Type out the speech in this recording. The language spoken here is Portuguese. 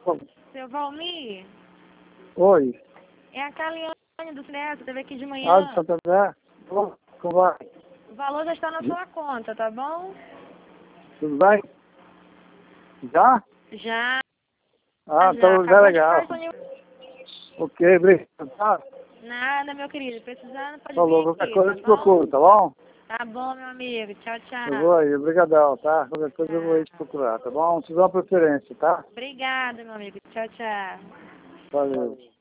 Seu Valmir, Oi. é a Caliane do Cineasa, teve aqui de Ah, manhã. de Santander? Como vai? O valor já está na sua conta, tá bom? Tudo bem? Já? Já, Ah, já. então já é Acabou de legal. ficar disponível. Ok, obrigado. Tá? Nada, meu querido. Precisando, pode Falou, vir qualquer aqui, coisa tá eu te procuro, bom? tá bom? Tá bom, meu amigo. Tchau, Eu vou tchau. aí, obrigadão, tá? Qualquer coisa eu vou aí te Tchau. procurar, tá bom? Te dou uma preferência, tá? Obrigada, meu amigo. Tchau, tchau. Valeu.